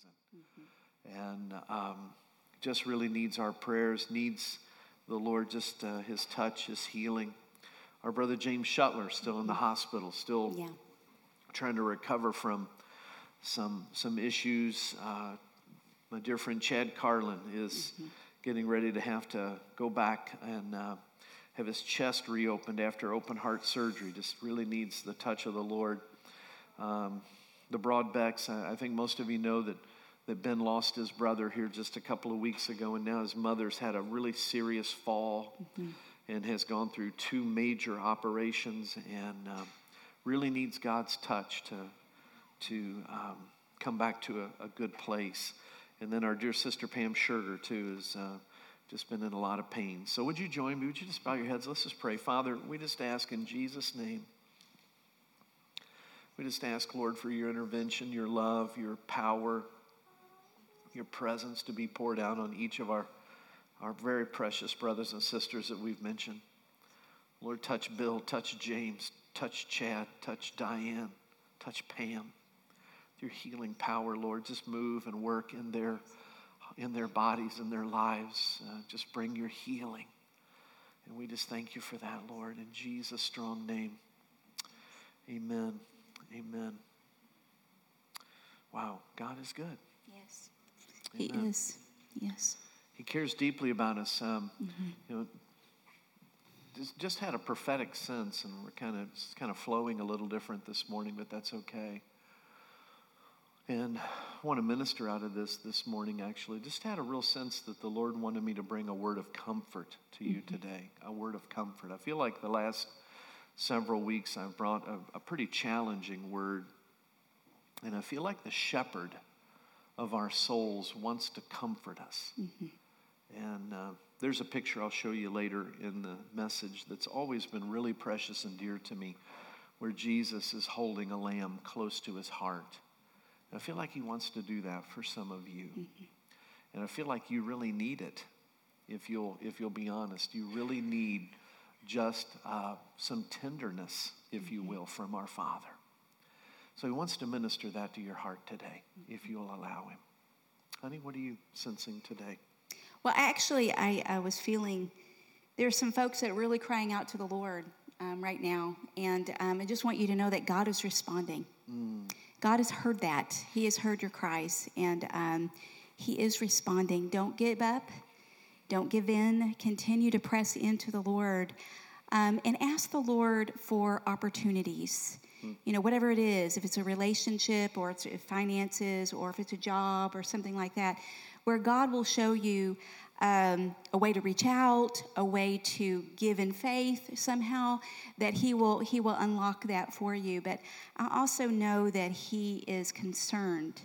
season. And just really needs our prayers, needs the Lord, just his touch, his healing. Our brother James Shuttler still in the hospital, still trying to recover from some issues. My dear friend Chad Carlin is getting ready to have to go back and have his chest reopened after open heart surgery. Just really needs the touch of the Lord. The Broadbecks, I think most of you know that Ben lost his brother here just a couple of weeks ago, and now his mother's had a really serious fall and has gone through 2 major operations, and really needs God's touch to come back to a good place. And then our dear sister Pam Sugar, too, has just been in a lot of pain. So would you join me? Would you just bow your heads? Let's just pray. Father, we just ask in Jesus' name. We just ask, Lord, for your intervention, your love, your power, your presence to be poured out on each of our very precious brothers and sisters that we've mentioned. Lord, touch Bill, touch James, touch Chad, touch Diane, touch Pam. Your healing power, Lord, just move and work in their bodies and their lives. Just bring your healing. And we just thank you for that, Lord, in Jesus' strong name. Amen. Amen. Wow, God is good. Yes, Amen. He is. Yes. He cares deeply about us. You know, just had a prophetic sense, and we're kind of flowing a little different this morning, but that's okay. And I want to minister out of this morning, actually. Just had a real sense that the Lord wanted me to bring a word of comfort to you today, a word of comfort. I feel like the last several weeks I've brought a pretty challenging word, and I feel like the shepherd of our souls wants to comfort us. And there's a picture I'll show you later in the message that's always been really precious and dear to me, where Jesus is holding a lamb close to his heart. I feel like he wants to do that for some of you. And I feel like you really need it. If you'll be honest, you really need just some tenderness, if you will, from our Father. So he wants to minister that to your heart today, if you'll allow him. Honey, what are you sensing today? Well, actually, I was feeling there's some folks that are really crying out to the Lord right now. And I just want you to know that God is responding. God has heard that. He has heard your cries, and he is responding. Don't give up. Don't give in. Continue to press into the Lord, and ask the Lord for opportunities. You know, whatever it is, if it's a relationship or it's finances or if it's a job or something like that, where God will show you a way to reach out, a way to give in faith somehow, that he will unlock that for you. But I also know that he is concerned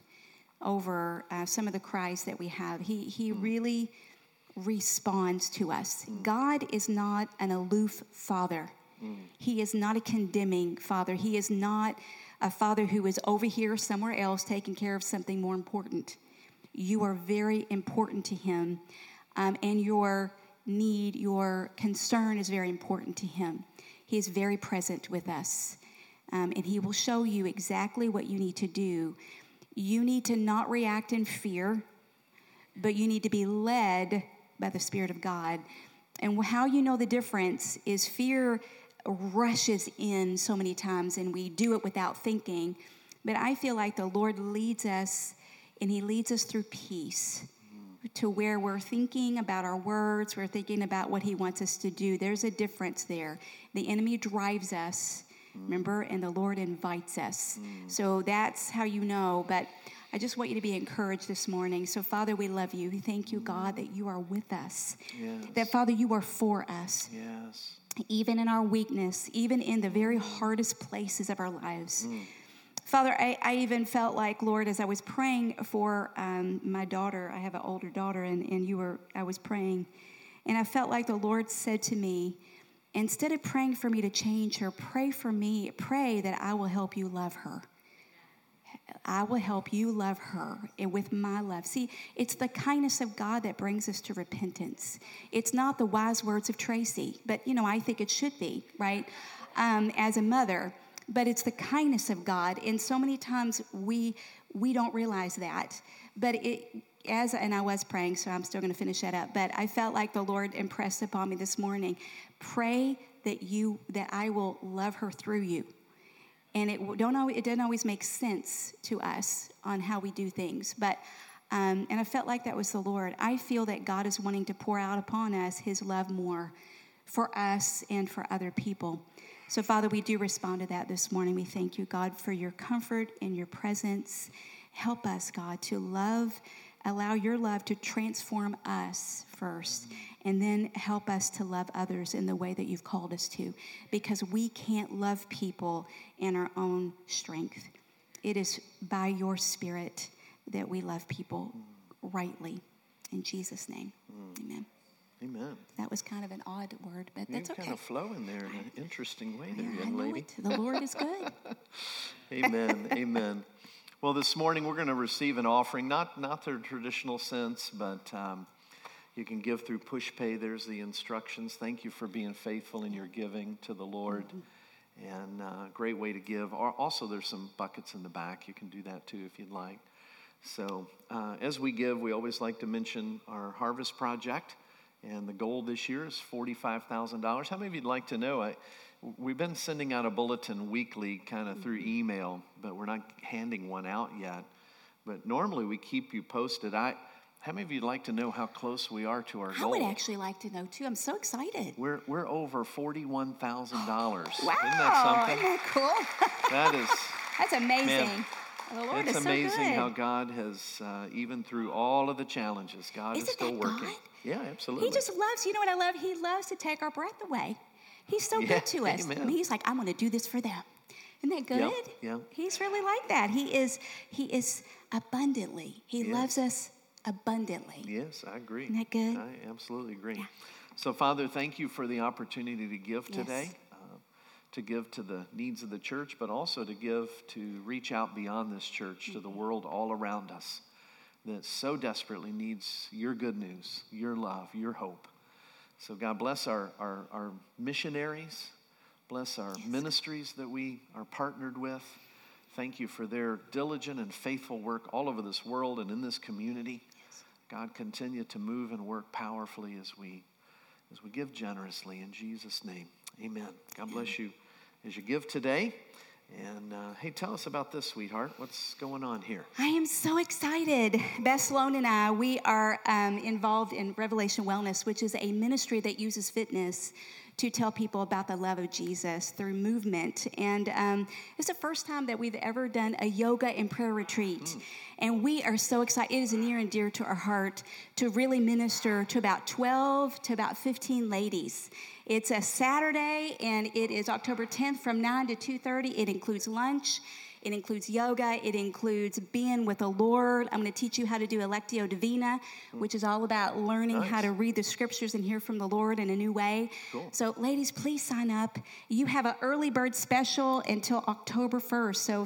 over some of the cries that we have. He really responds to us. God is not an aloof father. He is not a condemning father. He is not a father who is over here somewhere else taking care of something more important. You are very important to him, and your need, your concern is very important to him. He is very present with us, and he will show you exactly what you need to do. You need to not react in fear, but you need to be led by the Spirit of God. And how you know the difference is fear rushes in so many times, and we do it without thinking. But I feel like the Lord leads us, and he leads us through peace to where we're thinking about our words, we're thinking about what he wants us to do. There's a difference there. The enemy drives us, remember, and the Lord invites us. So that's how you know. But I just want you to be encouraged this morning. So, Father, we love you. We thank you, God, that you are with us. Yes. That, Father, you are for us. Yes. Even in our weakness, even in the very hardest places of our lives. Father, I even felt like, Lord, as I was praying for my daughter, I have an older daughter, and I was praying, and I felt like the Lord said to me, instead of praying for me to change her, pray that I will help you love her. I will help you love her and with my love. See, it's the kindness of God that brings us to repentance. It's not the wise words of Tracy, but, I think it should be, right? As a mother. but it's the kindness of God. And so many times we don't realize that. But and I was praying, so I'm still going to finish that up. But I felt like the Lord impressed upon me this morning, pray that I will love her through you. And it doesn't always make sense to us on how we do things. But and I felt like that was the Lord. I feel that God is wanting to pour out upon us his love more for us and for other people. So, Father, we do respond to that this morning. We thank you, God, for your comfort and your presence. Help us, God, to allow your love to transform us first, and then help us to love others in the way that you've called us to, because we can't love people in our own strength. It is by your Spirit that we love people rightly. In Jesus' name, amen. Amen. That was kind of an odd word, but that's okay. You kind of flow in there in an interesting way there, young lady. The Lord is good. Amen. Amen. Well, this morning we're going to receive an offering, not the traditional sense, but you can give through PushPay. There's the instructions. Thank you for being faithful in your giving to the Lord. And a great way to give. Also, there's some buckets in the back. You can do that too if you'd like. So as we give, we always like to mention our Harvest Project. And the goal this year is $45,000. How many of you'd like to know? We've been sending out a bulletin weekly kind of through email, but we're not handing one out yet. But normally we keep you posted. How many of you'd like to know how close we are to our goal? I would actually like to know, too. I'm so excited. We're over $41,000. Wow. Isn't that something? Isn't that cool? That's amazing. Man, the Lord is so good. It's amazing how God has, even through all of the challenges, God is still working. God? Yeah, absolutely. He just loves, you know what I love? He loves to take our breath away. He's so good to us. Amen. I mean, he's like, I'm going to do this for them. Isn't that good? Yeah. He's really like that. He is abundantly. He loves us abundantly. Yes, I agree. Isn't that good? I absolutely agree. Yeah. So, Father, thank you for the opportunity to give today, to give to the needs of the church, but also to reach out beyond this church to the world all around us that so desperately needs your good news, your love, your hope. So God bless our missionaries, bless our ministries that we are partnered with. Thank you for their diligent and faithful work all over this world and in this community. Yes. God, continue to move and work powerfully as we give generously in Jesus' name. Amen. God bless you as you give today. And, hey, tell us about this, sweetheart. What's going on here? I am so excited. Beth Sloan and I, we are involved in Revelation Wellness, which is a ministry that uses fitness to tell people about the love of Jesus through movement. And it's the first time that we've ever done a yoga and prayer retreat. And we are so excited. It is near and dear to our heart to really minister to about 12 to about 15 ladies. It's a Saturday, and it is October 10th from 9 to 2:30. It includes lunch. It includes yoga. It includes being with the Lord. I'm going to teach you how to do Lectio Divina, which is all about learning how to read the scriptures and hear from the Lord in a new way. Cool. So, ladies, please sign up. You have an early bird special until October 1st, so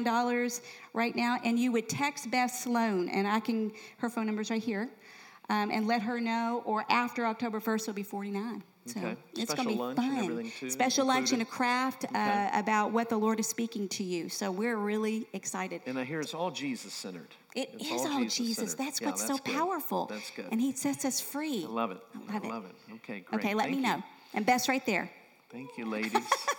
$39 right now. And you would text Beth Sloan, and her phone number's right here, and let her know. Or after October 1st, it'll be $49. So okay. It's going to be fun. And everything too, special lunch and a craft about what the Lord is speaking to you. So we're really excited. And I hear it's all Jesus-centered. It's all Jesus. That's what's so powerful. That's good. And he sets us free. I love it. I love it. Okay, great. Okay, let me know. And Beth's right there. Thank you, ladies.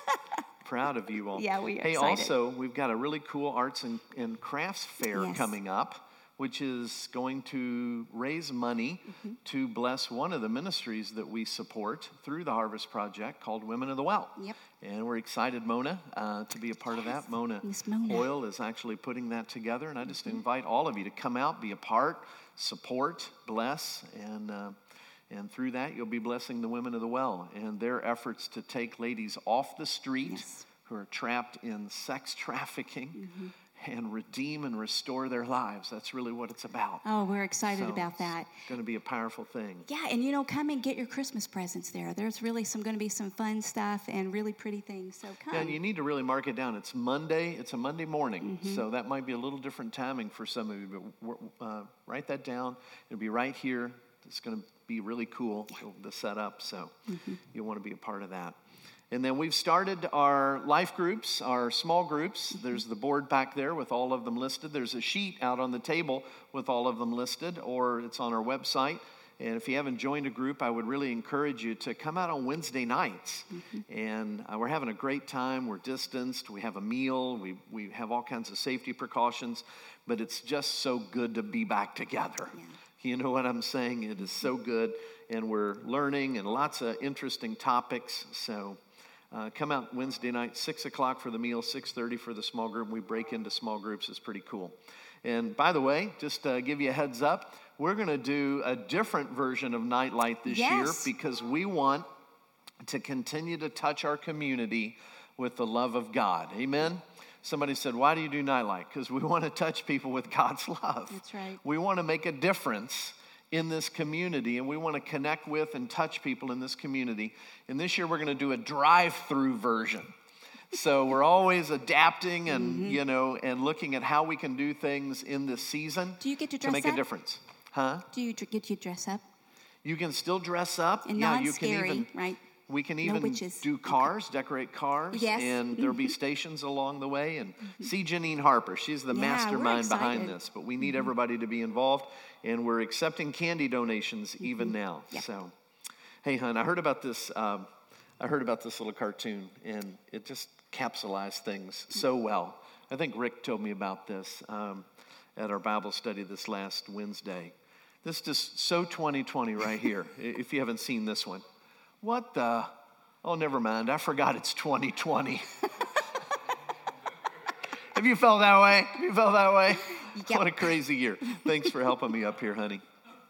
Proud of you all. Yeah, we are excited. Also, we've got a really cool arts and crafts fair coming up, which is going to raise money to bless one of the ministries that we support through the Harvest Project called Women of the Well. Yep. And we're excited, Mona, to be a part of that. Mona Hoyle is actually putting that together, and I just invite all of you to come out, be a part, support, bless, and through that you'll be blessing the Women of the Well and their efforts to take ladies off the street who are trapped in sex trafficking. And redeem and restore their lives. That's really what it's about. Oh, we're excited about that. It's going to be a powerful thing. Yeah, and come and get your Christmas presents there. There's really going to be some fun stuff and really pretty things. So come. Yeah, and you need to really mark it down. It's Monday. It's a Monday morning, so that might be a little different timing for some of you. But write that down. It'll be right here. It's going to be really cool, the setup. So you'll want to be a part of that. And then we've started our life groups, our small groups. There's the board back there with all of them listed. There's a sheet out on the table with all of them listed, or it's on our website. And if you haven't joined a group, I would really encourage you to come out on Wednesday nights. And we're having a great time. We're distanced. We have a meal. We have all kinds of safety precautions. But it's just so good to be back together. Yeah. You know what I'm saying? It is so good. And we're learning and lots of interesting topics. So come out Wednesday night, 6 o'clock for the meal, 6:30 for the small group. We break into small groups. It's pretty cool. And by the way, just to give you a heads up, we're going to do a different version of Nightlight this year because we want to continue to touch our community with the love of God. Amen? Somebody said, why do you do Nightlight? Because we want to touch people with God's love. That's right. We want to make a difference in this community, and we want to connect with and touch people in this community. And this year we're going to do a drive-through version. So we're always adapting and, and looking at how we can do things in this season. Do you get to dress make up? A difference. Huh? Do you get to dress up? You can still dress up. And not scary, right? We can even do cars, decorate cars. Yes. And there'll be stations along the way. And see Janine Harper. She's the mastermind behind this. But we need everybody to be involved. And we're accepting candy donations even now. Yeah. So, hey, hon, I heard about this little cartoon. And it just capsulized things so well. I think Rick told me about this at our Bible study this last Wednesday. This is just so 2020 right here, if you haven't seen this one. What the? Oh, never mind. I forgot it's 2020. Have you felt that way? Yep. What a crazy year. Thanks for helping me up here, honey.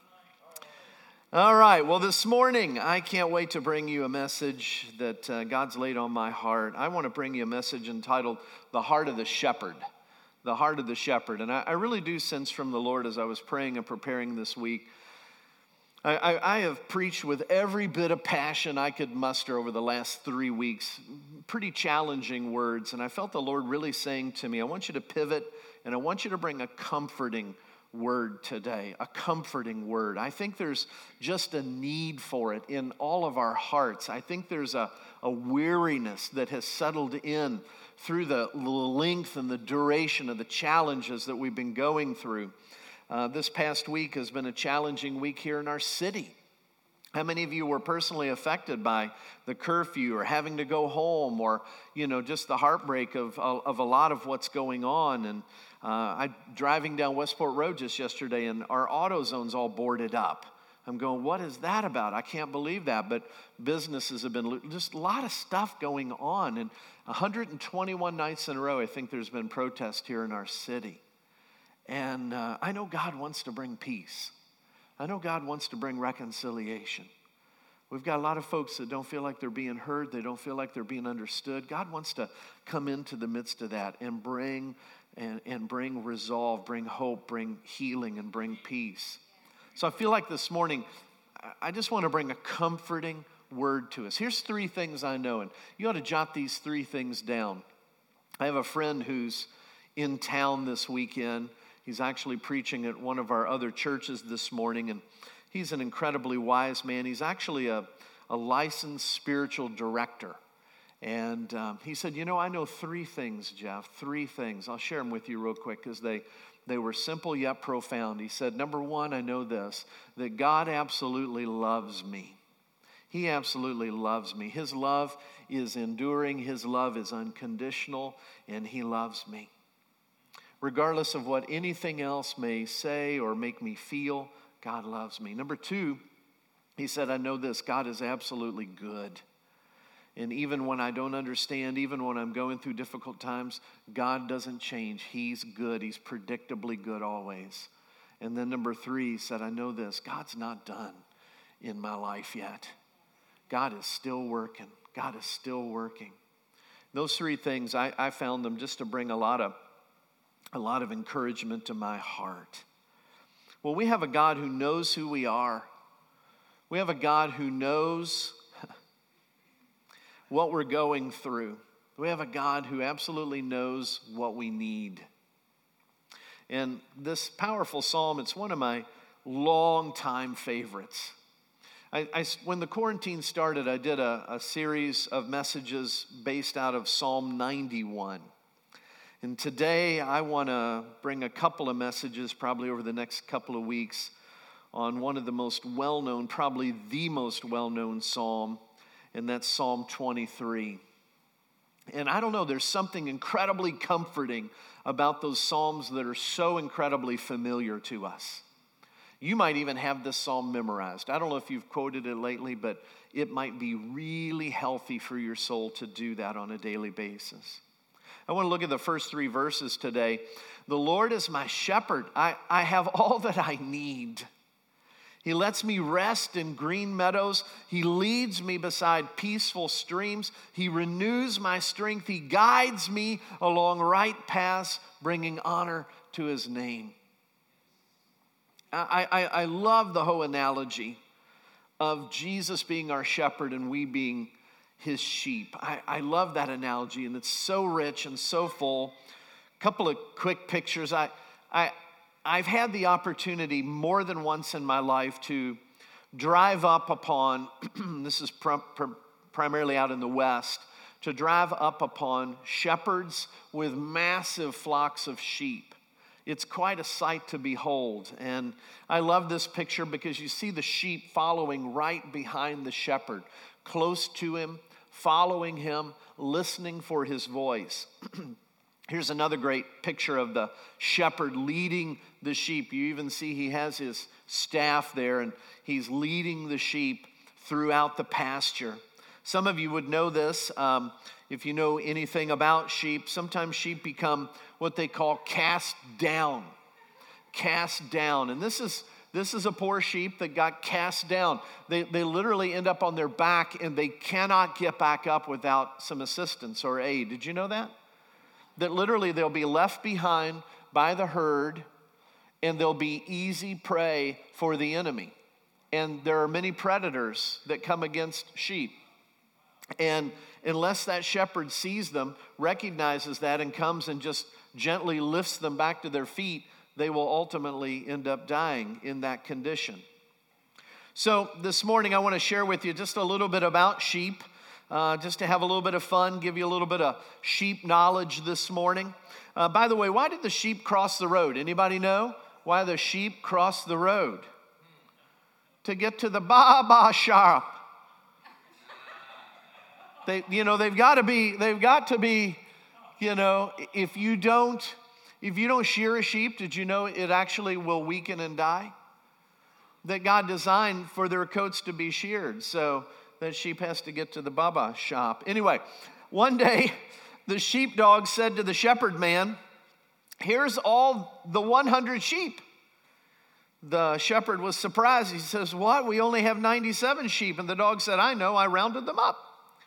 All right. Well, this morning, I can't wait to bring you a message that God's laid on my heart. I want to bring you a message entitled, The Heart of the Shepherd. The Heart of the Shepherd. And I really do sense from the Lord as I was praying and preparing this week, I have preached with every bit of passion I could muster over the last 3 weeks. Pretty challenging words. And I felt the Lord really saying to me, I want you to pivot and I want you to bring a comforting word today. A comforting word. I think there's just a need for it in all of our hearts. I think there's a weariness that has settled in through the length and the duration of the challenges that we've been going through. This past week has been a challenging week here in our city. How many of you were personally affected by the curfew or having to go home or, just the heartbreak of a lot of what's going on? And I driving down Westport Road just yesterday and our AutoZone's all boarded up. I'm going, what is that about? I can't believe that. But businesses have been, just a lot of stuff going on. And 121 nights in a row, I think there's been protest here in our city. And I know God wants to bring peace. I know God wants to bring reconciliation. We've got a lot of folks that don't feel like they're being heard. They don't feel like they're being understood. God wants to come into the midst of that and bring resolve, bring hope, bring healing, and bring peace. So I feel like this morning, I just want to bring a comforting word to us. Here's 3 things I know, and you ought to jot these 3 things down. I have a friend who's in town this weekend. He's actually preaching at one of our other churches this morning, and he's an incredibly wise man. He's actually a licensed spiritual director. And he said, I know 3 things, Jeff, 3 things. I'll share them with you real quick because they were simple yet profound. He said, number 1, I know this, that God absolutely loves me. He absolutely loves me. His love is enduring. His love is unconditional, and he loves me. Regardless of what anything else may say or make me feel, God loves me. Number 2, he said, I know this, God is absolutely good. And even when I don't understand, even when I'm going through difficult times, God doesn't change. He's good. He's predictably good always. And then number 3, he said, I know this, God's not done in my life yet. God is still working. God is still working. Those 3 things, I found them just to bring a lot of encouragement to my heart. Well, we have a God who knows who we are. We have a God who knows what we're going through. We have a God who absolutely knows what we need. And this powerful psalm, it's one of my long-time favorites. When the quarantine started, I did a series of messages based out of Psalm 91. And today I want to bring a couple of messages, probably over the next couple of weeks, on one of the most well-known, probably the most well-known psalm, and that's Psalm 23. And I don't know, there's something incredibly comforting about those psalms that are so incredibly familiar to us. You might even have this psalm memorized. I don't know if you've quoted it lately, but it might be really healthy for your soul to do that on a daily basis. I want to look at the first 3 verses today. The Lord is my shepherd. I have all that I need. He lets me rest in green meadows. He leads me beside peaceful streams. He renews my strength. He guides me along right paths, bringing honor to his name. I love the whole analogy of Jesus being our shepherd and we being his sheep. I love that analogy, and it's so rich and so full. A couple of quick pictures. I've had the opportunity more than once in my life to drive up upon, this is primarily out in the West, to drive up upon shepherds with massive flocks of sheep. It's quite a sight to behold. And I love this picture because you see the sheep following right behind the shepherd, close to him, following him, listening for his voice. Here's another great picture of the shepherd leading the sheep. You even see he has his staff there, and he's leading the sheep throughout the pasture. Some of you would know this. If you know anything about sheep, sometimes sheep become what they call cast down. Cast down. And this is a poor sheep that got cast down. They literally end up on their back, and they cannot get back up without some assistance or aid. Did you know that? That literally they'll be left behind by the herd, and they'll be easy prey for the enemy. And there are many predators that come against sheep. And unless that shepherd sees them, recognizes that, and comes and just gently lifts them back to their feet, they will ultimately end up dying in that condition. So this morning I want to share with you just a little bit about sheep, just to have a little bit of fun, give you a little bit of sheep knowledge this morning. By the way, why did the sheep cross the road? Anybody know why the sheep crossed the road? To get to the Baba shop. They've got to be, if you don't shear a sheep, did you know it actually will weaken and die? That God designed for their coats to be sheared, so that sheep has to get to the Baba shop. Anyway, one day the sheepdog said to the shepherd man, "Here's all the 100 sheep." The shepherd was surprised. He says, "What? We only have 97 sheep." And the dog said, "I know, I rounded them up."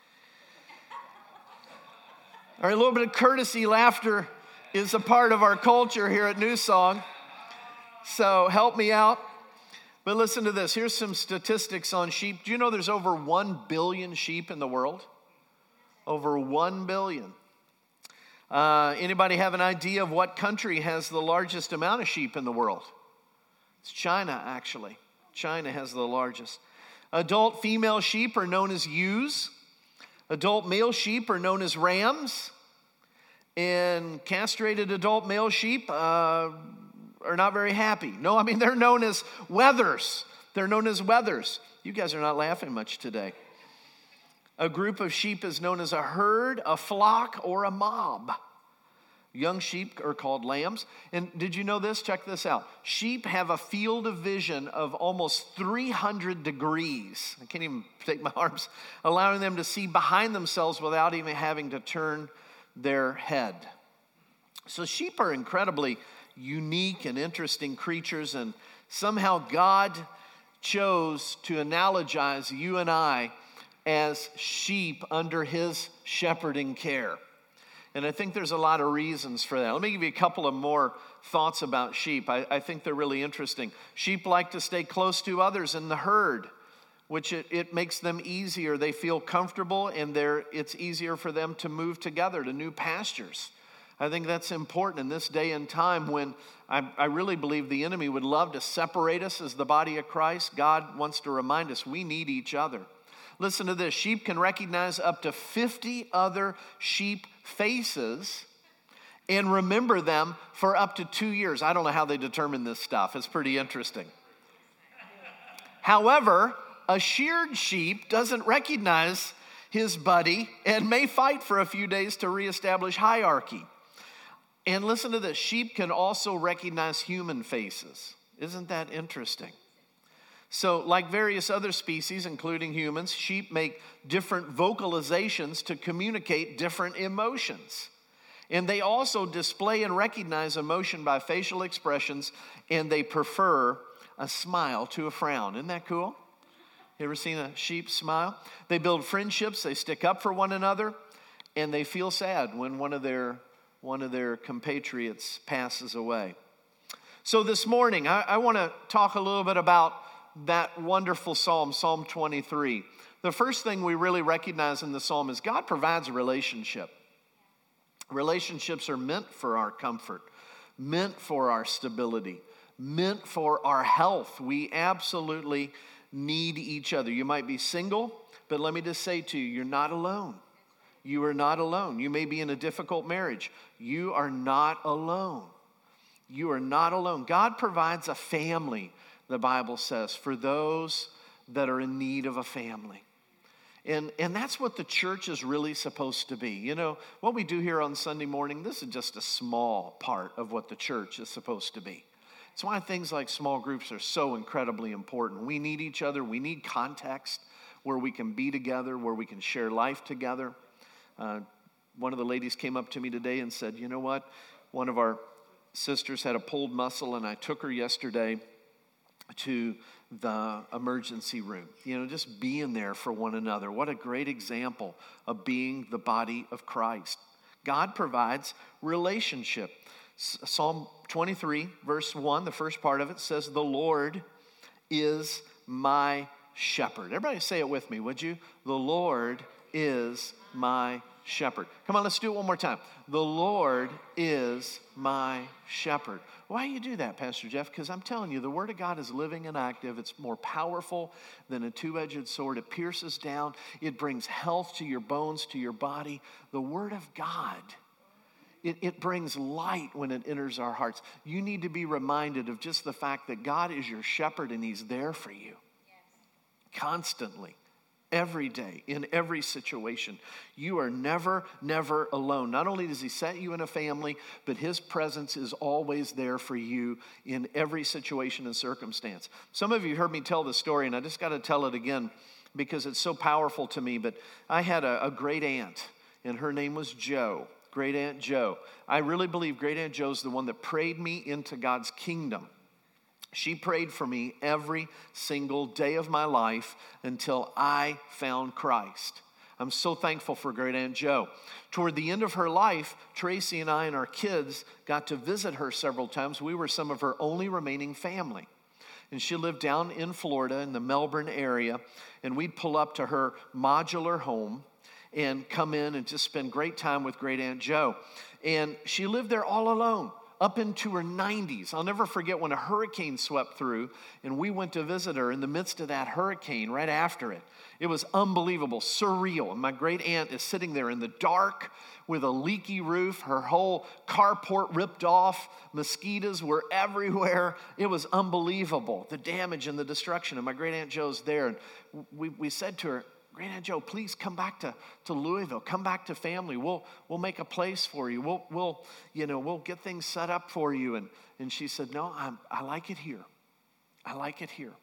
All right, a little bit of courtesy laughter is a part of our culture here at New Song. So help me out. But listen to this. Here's some statistics on sheep. Do you know there's over 1 billion sheep in the world? Over 1 billion. Anybody have an idea of what country has the largest amount of sheep in the world? It's China, actually. China has the largest. Adult female sheep are known as ewes. Adult male sheep are known as rams. And castrated adult male sheep are not very happy. No, they're known as wethers. They're known as wethers. You guys are not laughing much today. A group of sheep is known as a herd, a flock, or a mob. Young sheep are called lambs. And did you know this? Check this out. Sheep have a field of vision of almost 300 degrees. I can't even take my arms, allowing them to see behind themselves without even having to turn their head. So sheep are incredibly unique and interesting creatures, and somehow God chose to analogize you and I as sheep under his shepherding care. And I think there's a lot of reasons for that. Let me give you a couple of more thoughts about sheep. I think they're really interesting. Sheep like to stay close to others in the herd, which it makes them easier. They feel comfortable, and it's easier for them to move together to new pastures. I think that's important in this day and time when I really believe the enemy would love to separate us as the body of Christ. God wants to remind us we need each other. Listen to this. Sheep can recognize up to 50 other sheep faces and remember them for up to 2 years. I don't know how they determine this stuff. It's pretty interesting. However, a sheared sheep doesn't recognize his buddy and may fight for a few days to reestablish hierarchy. And listen to this. Sheep can also recognize human faces. Isn't that interesting? So, like various other species, including humans, sheep make different vocalizations to communicate different emotions. And they also display and recognize emotion by facial expressions, and they prefer a smile to a frown. Isn't that cool? You ever seen a sheep smile? They build friendships, they stick up for one another, and they feel sad when one of their compatriots passes away. So this morning, I want to talk a little bit about that wonderful psalm, Psalm 23. The first thing we really recognize in the psalm is God provides a relationship. Relationships are meant for our comfort, meant for our stability, meant for our health. We absolutely need each other. You might be single, but let me just say to you, you're not alone. You are not alone. You may be in a difficult marriage. You are not alone. You are not alone. God provides a family, the Bible says, for those that are in need of a family. And that's what the church is really supposed to be. You know, what we do here on Sunday morning, this is just a small part of what the church is supposed to be. It's why things like small groups are so incredibly important. We need each other. We need context where we can be together, where we can share life together. One of the ladies came up to me today and said, you know what? One of our sisters had a pulled muscle, and I took her yesterday to the emergency room. You know, just being there for one another. What a great example of being the body of Christ. God provides relationship. Psalm 23, verse 1, the first part of it says, the Lord is my shepherd. Everybody say it with me, would you? The Lord is my shepherd. Come on, let's do it one more time. The Lord is my shepherd. Why do you do that, Pastor Jeff? Because I'm telling you, the Word of God is living and active. It's more powerful than a two-edged sword. It pierces down. It brings health to your bones, to your body. The Word of God, it brings light when it enters our hearts. You need to be reminded of just the fact that God is your shepherd and He's there for you constantly. Every day, in every situation. You are never, never alone. Not only does He set you in a family, but His presence is always there for you in every situation and circumstance. Some of you heard me tell the story, and I just got to tell it again because it's so powerful to me. But I had a great aunt, and her name was Jo. Great Aunt Jo. I really believe Great Aunt Jo's the one that prayed me into God's kingdom. She prayed for me every single day of my life until I found Christ. I'm so thankful for Great Aunt Jo. Toward the end of her life, Tracy and I and our kids got to visit her several times. We were some of her only remaining family. And she lived down in Florida in the Melbourne area. And we'd pull up to her modular home and come in and just spend great time with Great Aunt Jo. And she lived there all alone. Up into her 90s. I'll never forget when a hurricane swept through and we went to visit her in the midst of that hurricane right after it. It was unbelievable, surreal. And my great aunt is sitting there in the dark with a leaky roof, her whole carport ripped off, mosquitoes were everywhere. It was unbelievable, the damage and the destruction. And my great Aunt Jo's there. And we said to her, Great Aunt Jo, please come back to Louisville. Come back to family. We'll make a place for you. We'll get things set up for you. And she said, no, I like it here. I like it here.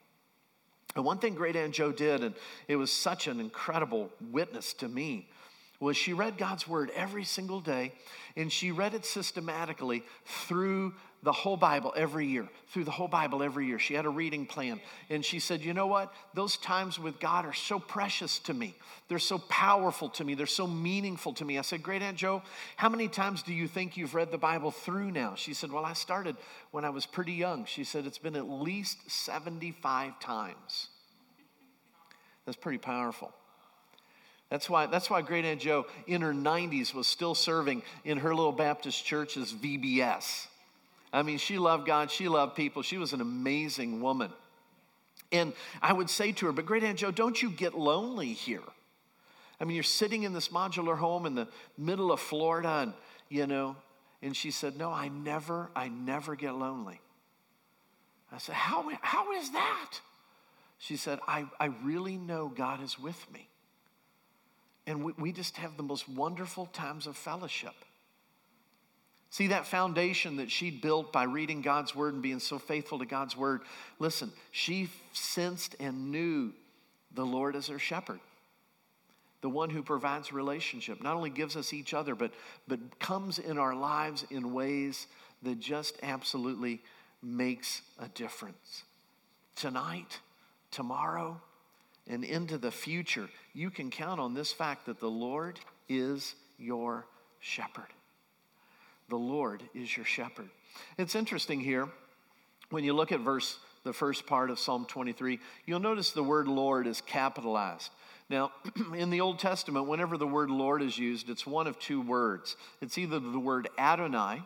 And one thing Great Aunt Jo did, and it was such an incredible witness to me, was she read God's Word every single day, and she read it systematically through the whole Bible every year. Through the whole Bible every year. She had a reading plan. And she said, you know what? Those times with God are so precious to me. They're so powerful to me. They're so meaningful to me. I said, Great Aunt Jo, how many times do you think you've read the Bible through now? She said, well, I started when I was pretty young. She said, it's been at least 75 times. That's pretty powerful. That's why Great Aunt Joe in her 90s was still serving in her little Baptist church as VBS. I mean, she loved God. She loved people. She was an amazing woman. And I would say to her, but Great Aunt Joe, don't you get lonely here? I mean, you're sitting in this modular home in the middle of Florida, and she said, no, I never get lonely. I said, how is that? She said, I really know God is with me. And we just have the most wonderful times of fellowship. See, that foundation that she built by reading God's word and being so faithful to God's word, listen, she sensed and knew the Lord as her shepherd. The one who provides relationship, not only gives us each other, but comes in our lives in ways that just absolutely makes a difference. Tonight, tomorrow, and into the future, you can count on this fact that the Lord is your shepherd. The Lord is your shepherd. It's interesting here, when you look at the first part of Psalm 23, you'll notice the word Lord is capitalized. Now, in the Old Testament, whenever the word Lord is used, it's one of two words. It's either the word Adonai,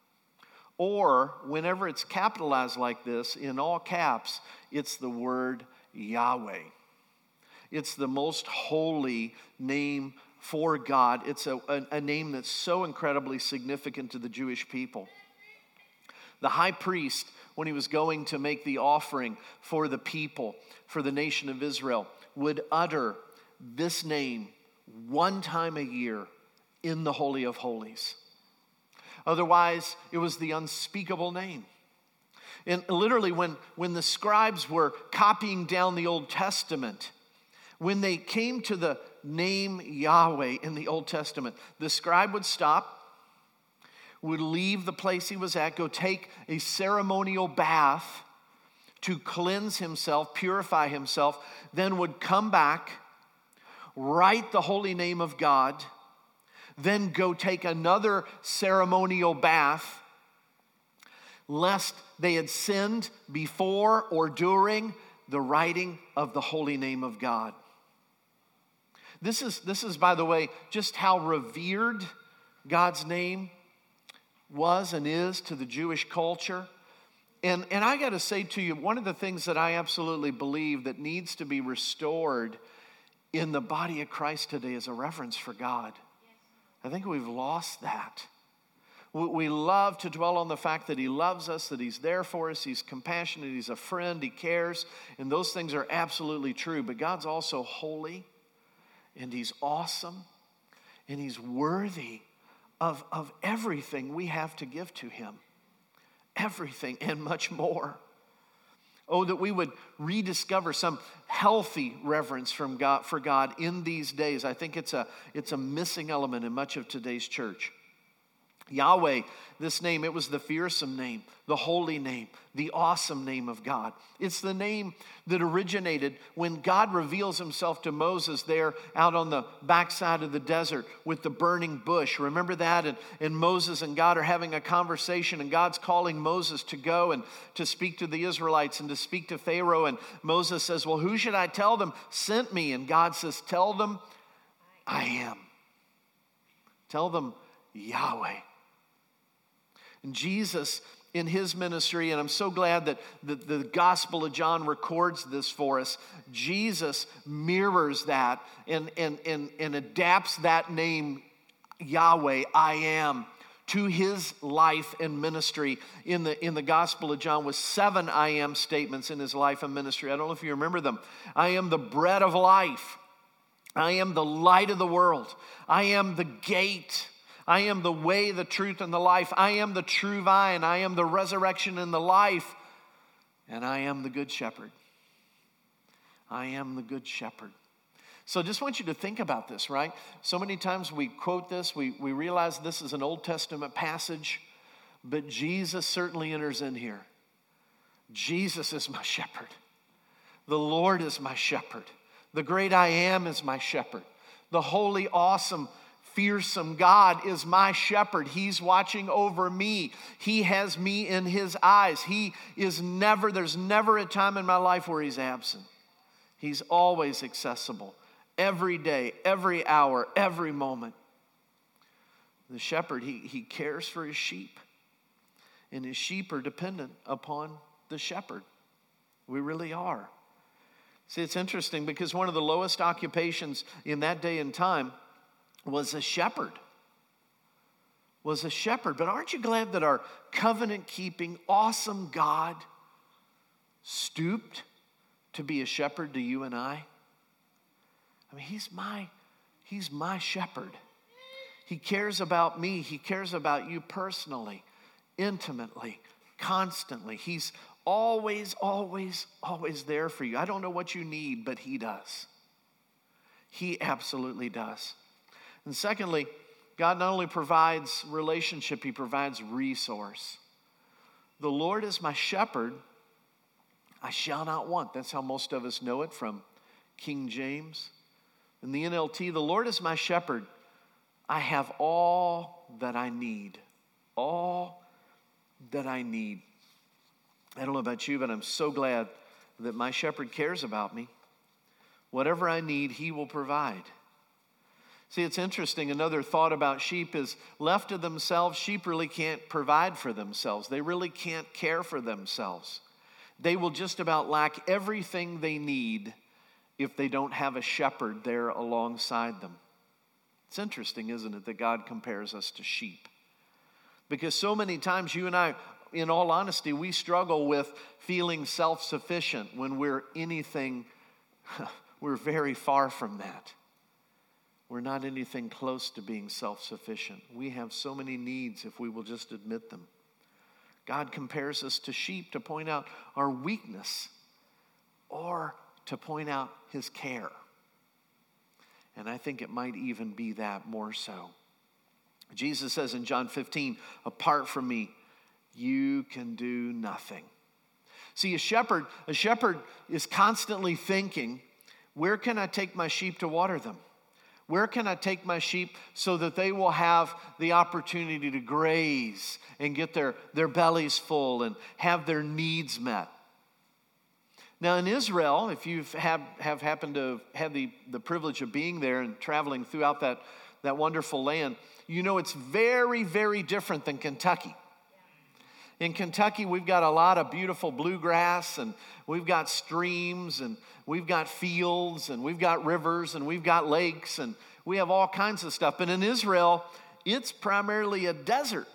or whenever it's capitalized like this, in all caps, it's the word Yahweh. It's the most holy name for God. It's a name that's so incredibly significant to the Jewish people. The high priest, when he was going to make the offering for the people, for the nation of Israel, would utter this name one time a year in the Holy of Holies. Otherwise, it was the unspeakable name. And literally, when the scribes were copying down the Old Testament, when they came to the name Yahweh in the Old Testament, the scribe would stop, would leave the place he was at, go take a ceremonial bath to cleanse himself, purify himself, then would come back, write the holy name of God, then go take another ceremonial bath, lest they had sinned before or during the writing of the holy name of God. This is, by the way, just how revered God's name was and is to the Jewish culture. And I got to say to you, one of the things that I absolutely believe that needs to be restored in the body of Christ today is a reverence for God. I think we've lost that. We love to dwell on the fact that he loves us, that he's there for us, he's compassionate, he's a friend, he cares, and those things are absolutely true. But God's also holy, and he's awesome, and he's worthy of everything we have to give to him. Everything and much more. Oh, that we would rediscover some healthy reverence for God in these days. I think it's a missing element in much of today's church. Yahweh, this name, it was the fearsome name, the holy name, the awesome name of God. It's the name that originated when God reveals himself to Moses there out on the backside of the desert with the burning bush. Remember that? And Moses and God are having a conversation, and God's calling Moses to go and to speak to the Israelites and to speak to Pharaoh. And Moses says, well, who should I tell them sent me? And God says, tell them I am. Tell them Yahweh. And Jesus, in his ministry, and I'm so glad that the Gospel of John records this for us, Jesus mirrors that and adapts that name, Yahweh, I am, to his life and ministry in the Gospel of John with 7 I am statements in his life and ministry. I don't know if you remember them. I am the bread of life. I am the light of the world. I am the gate. I am the way, the truth, and the life. I am the true vine. I am the resurrection and the life. And I am the good shepherd. I am the good shepherd. So just want you to think about this, right? So many times we quote this. We realize this is an Old Testament passage. But Jesus certainly enters in here. Jesus is my shepherd. The Lord is my shepherd. The great I am is my shepherd. The holy, awesome, fearsome God is my shepherd. He's watching over me. He has me in his eyes. There's never a time in my life where he's absent. He's always accessible every day, every hour, every moment. The shepherd, he cares for his sheep. And his sheep are dependent upon the shepherd. We really are. See, it's interesting because one of the lowest occupations in that day and time was a shepherd. But aren't you glad that our covenant-keeping, awesome God stooped to be a shepherd to you and I? I mean, he's my shepherd. He cares about me. He cares about you personally, intimately, constantly. He's always, always, always there for you. I don't know what you need, but he does. He absolutely does. And secondly, God not only provides relationship, he provides resource. The Lord is my shepherd, I shall not want. That's how most of us know it from King James. In the NLT, the Lord is my shepherd, I have all that I need. All that I need. I don't know about you, but I'm so glad that my shepherd cares about me. Whatever I need, he will provide. See, it's interesting. Another thought about sheep is left to themselves, sheep really can't provide for themselves. They really can't care for themselves. They will just about lack everything they need if they don't have a shepherd there alongside them. It's interesting, isn't it, that God compares us to sheep? Because so many times you and I, in all honesty, we struggle with feeling self-sufficient when we're anything, we're very far from that. We're not anything close to being self-sufficient. We have so many needs if we will just admit them. God compares us to sheep to point out our weakness or to point out his care. And I think it might even be that more so. Jesus says in John 15, apart from me, you can do nothing. See, a shepherd is constantly thinking, where can I take my sheep to water them? Where can I take my sheep so that they will have the opportunity to graze and get their bellies full and have their needs met? Now in Israel, if you have happened to have the privilege of being there and traveling throughout that wonderful land, you know it's very, very different than Kentucky. In Kentucky, we've got a lot of beautiful bluegrass, and we've got streams, and we've got fields, and we've got rivers, and we've got lakes, and we have all kinds of stuff. But in Israel, it's primarily a desert.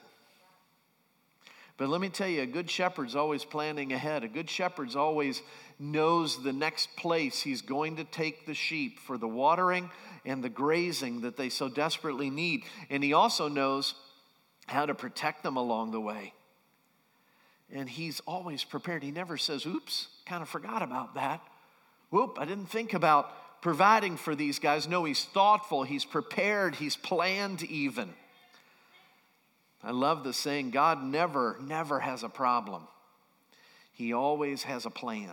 But let me tell you, a good shepherd's always planning ahead. A good shepherd's always knows the next place he's going to take the sheep for the watering and the grazing that they so desperately need. And he also knows how to protect them along the way. And he's always prepared. He never says, oops, kind of forgot about that. Whoop, I didn't think about providing for these guys. No, he's thoughtful, he's prepared, he's planned even. I love the saying, God never has a problem. He always has a plan.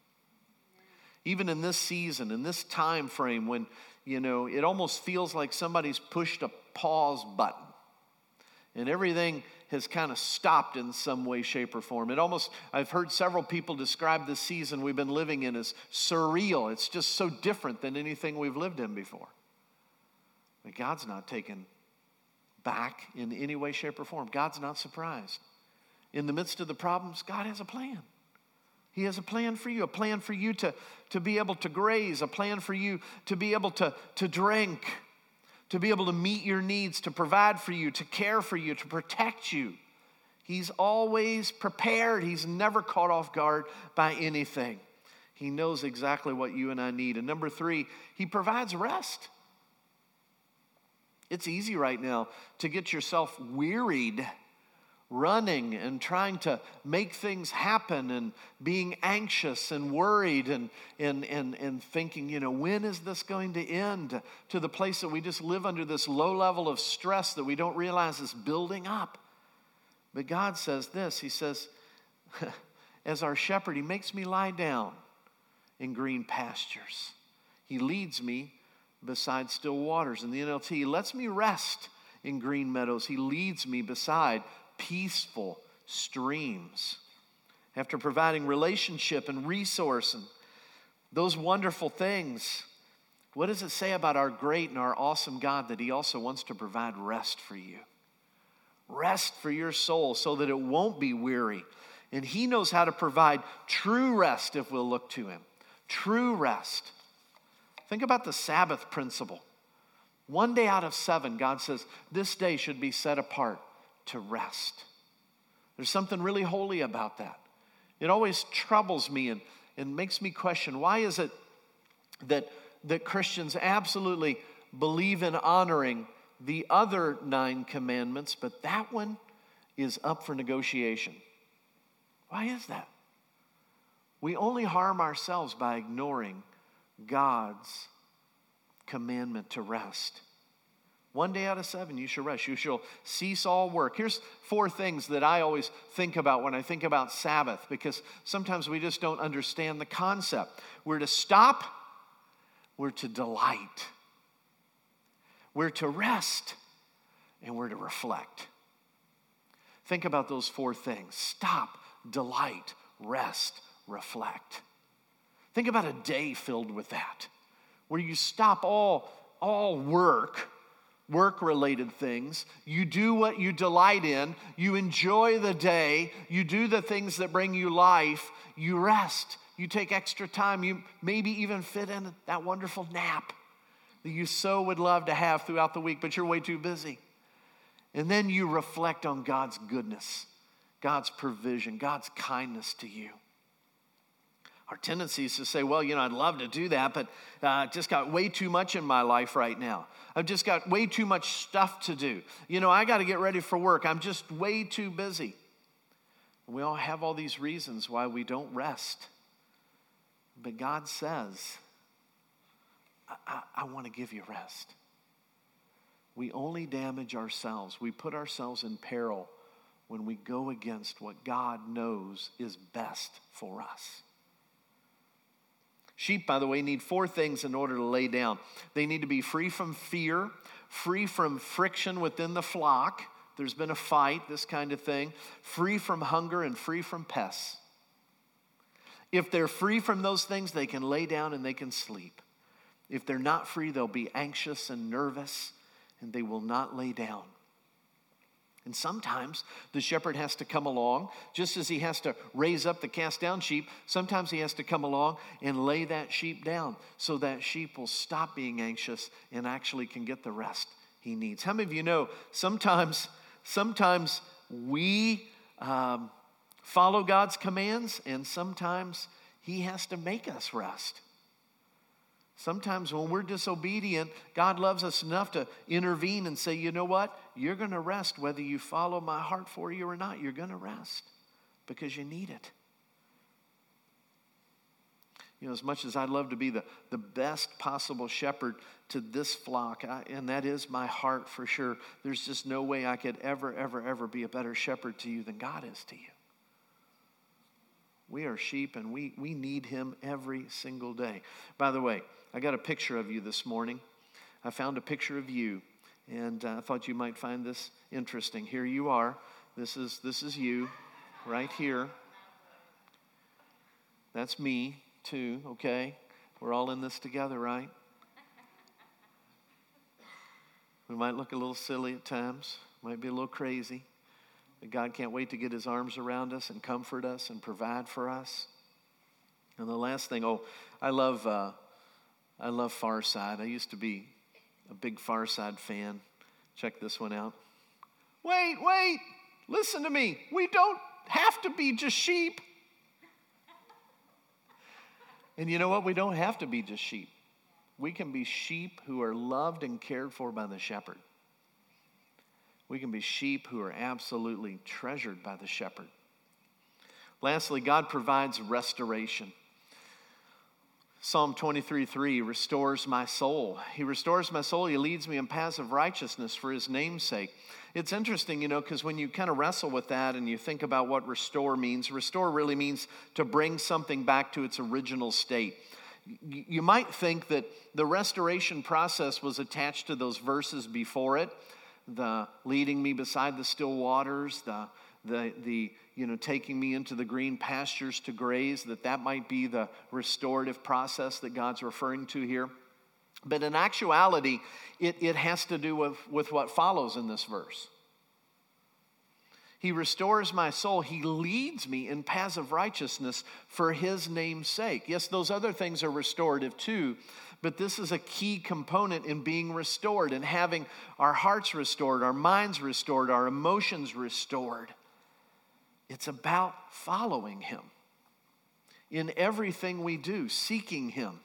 Even in this season, in this time frame when, it almost feels like somebody's pushed a pause button and everything has kind of stopped in some way, shape, or form. I've heard several people describe this season we've been living in as surreal. It's just so different than anything we've lived in before. But God's not taken back in any way, shape, or form. God's not surprised. In the midst of the problems, God has a plan. He has a plan for you to be able to graze, a plan for you to be able to drink, to be able to meet your needs, to provide for you, to care for you, to protect you. He's always prepared. He's never caught off guard by anything. He knows exactly what you and I need. And number 3, he provides rest. It's easy right now to get yourself wearied running and trying to make things happen and being anxious and worried and thinking, when is this going to end? To the place that we just live under this low level of stress that we don't realize is building up. But God says this, he says, as our shepherd, he makes me lie down in green pastures. He leads me beside still waters. In the NLT, he lets me rest in green meadows. He leads me beside peaceful streams. After providing relationship and resource and those wonderful things, What does it say about our great and our awesome God that he also wants to provide rest for you? Rest for your soul so that it won't be weary. And he knows how to provide true rest if we'll look to him. True rest. Think about the Sabbath principle. 1 day out of 7, God says, this day should be set apart to rest. There's something really holy about that. It always troubles me and makes me question, why is it that Christians absolutely believe in honoring the other 9 commandments, but that one is up for negotiation? Why is that? We only harm ourselves by ignoring God's commandment to rest. 1 day out of 7, you shall rest. You shall cease all work. Here's 4 things that I always think about when I think about Sabbath, because sometimes we just don't understand the concept. We're to stop. We're to delight. We're to rest. And we're to reflect. Think about those 4 things. Stop, delight, rest, reflect. Think about a day filled with that, where you stop all work-related things. You do what you delight in. You enjoy the day. You do the things that bring you life. You rest. You take extra time. You maybe even fit in that wonderful nap that you so would love to have throughout the week, but you're way too busy. And then you reflect on God's goodness, God's provision, God's kindness to you. Our tendency is to say, well, I'd love to do that, but I just got way too much in my life right now. I've just got way too much stuff to do. I got to get ready for work. I'm just way too busy. We all have all these reasons why we don't rest. But God says, I want to give you rest. We only damage ourselves. We put ourselves in peril when we go against what God knows is best for us. Sheep, by the way, need 4 things in order to lay down. They need to be free from fear, free from friction within the flock. There's been a fight, this kind of thing. Free from hunger and free from pests. If they're free from those things, they can lay down and they can sleep. If they're not free, they'll be anxious and nervous, and they will not lay down. And sometimes the shepherd has to come along, just as he has to raise up the cast down sheep, sometimes he has to come along and lay that sheep down so that sheep will stop being anxious and actually can get the rest he needs. How many of you know sometimes we follow God's commands and sometimes he has to make us rest? Sometimes when we're disobedient, God loves us enough to intervene and say, you know what? You're going to rest whether you follow my heart for you or not. You're going to rest because you need it. As much as I'd love to be the best possible shepherd to this flock, and that is my heart for sure, there's just no way I could ever be a better shepherd to you than God is to you. We are sheep and we need him every single day. By the way, I got a picture of you this morning. I found a picture of you, and I thought you might find this interesting. Here you are. This is you right here. That's me too, okay? We're all in this together, right? We might look a little silly at times, might be a little crazy, but God can't wait to get his arms around us and comfort us and provide for us. And the last thing, I love Far Side. I used to be a big Far Side fan. Check this one out. Wait, listen to me. We don't have to be just sheep. And you know what? We don't have to be just sheep. We can be sheep who are loved and cared for by the shepherd. We can be sheep who are absolutely treasured by the shepherd. Lastly, God provides restoration. Psalm 23:3 restores my soul. He restores my soul. He leads me in paths of righteousness for his name's sake. It's interesting, because when you kind of wrestle with that and you think about what restore really means to bring something back to its original state. You might think that the restoration process was attached to those verses before it, the leading me beside the still waters, the taking me into the green pastures to graze, that might be the restorative process that God's referring to here. But in actuality, it has to do with what follows in this verse. He restores my soul. He leads me in paths of righteousness for his name's sake. Yes, those other things are restorative too, but this is a key component in being restored and having our hearts restored, our minds restored, our emotions restored. It's about following him in everything we do, seeking him.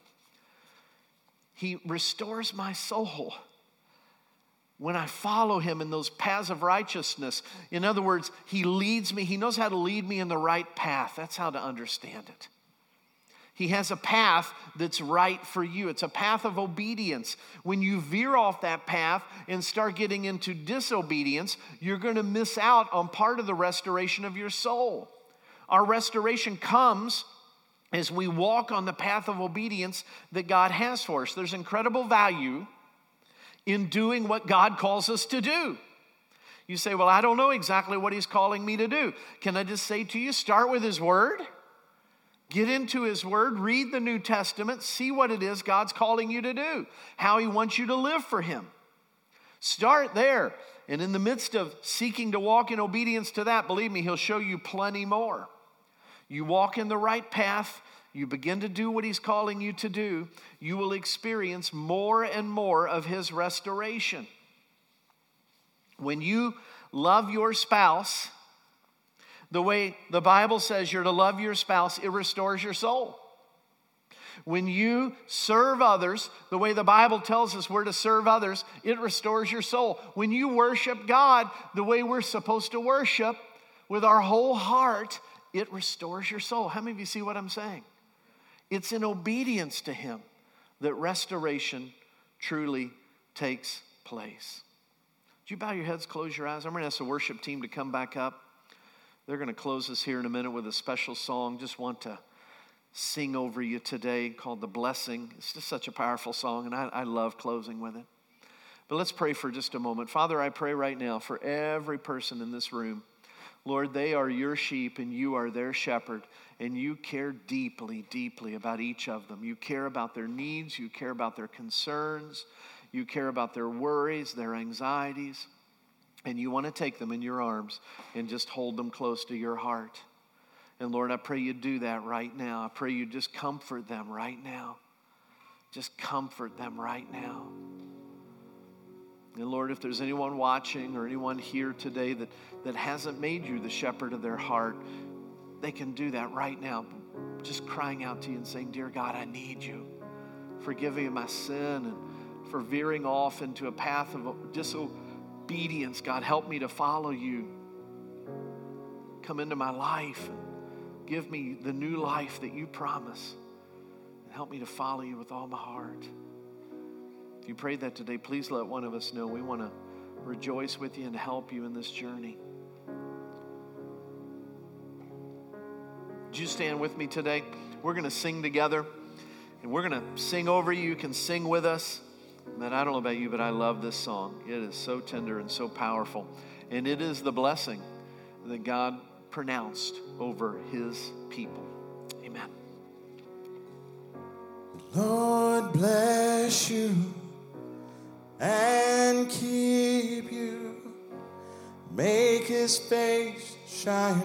He restores my soul when I follow him in those paths of righteousness. In other words, he leads me. He knows how to lead me in the right path. That's how to understand it. He has a path that's right for you. It's a path of obedience. When you veer off that path and start getting into disobedience, you're going to miss out on part of the restoration of your soul. Our restoration comes as we walk on the path of obedience that God has for us. There's incredible value in doing what God calls us to do. You say, well, I don't know exactly what he's calling me to do. Can I just say to you, start with his word. Get into his word, read the New Testament, see what it is God's calling you to do, how he wants you to live for him. Start there. And in the midst of seeking to walk in obedience to that, believe me, he'll show you plenty more. You walk in the right path, you begin to do what he's calling you to do, you will experience more and more of his restoration. When you love your spouse the way the Bible says you're to love your spouse, it restores your soul. When you serve others the way the Bible tells us we're to serve others, it restores your soul. When you worship God the way we're supposed to worship with our whole heart, it restores your soul. How many of you see what I'm saying? It's in obedience to him that restoration truly takes place. Would you bow your heads, close your eyes? I'm going to ask the worship team to come back up. They're going to close us here in a minute with a special song. Just want to sing over you today called The Blessing. It's just such a powerful song, and I love closing with it. But let's pray for just a moment. Father, I pray right now for every person in this room. Lord, they are your sheep and you are their shepherd, and you care deeply, deeply about each of them. You care about their needs. You care about their concerns. You care about their worries, their anxieties. And you want to take them in your arms and just hold them close to your heart. And Lord, I pray you do that right now. I pray you just comfort them right now. Just comfort them right now. And Lord, if there's anyone watching or anyone here today that hasn't made you the shepherd of their heart, they can do that right now. Just crying out to you and saying, dear God, I need you. Forgive me of my sin and for veering off into a path of disobedience. God, help me to follow you. Come into my life and give me the new life that you promise. And help me to follow you with all my heart. If you prayed that today, please let one of us know. We want to rejoice with you and help you in this journey. Would you stand with me today? We're going to sing together, and we're going to sing over you. You can sing with us. Man, I don't know about you, but I love this song. It is so tender and so powerful, and it is the blessing that God pronounced over his people. Amen. Lord bless you and keep you, make his face shine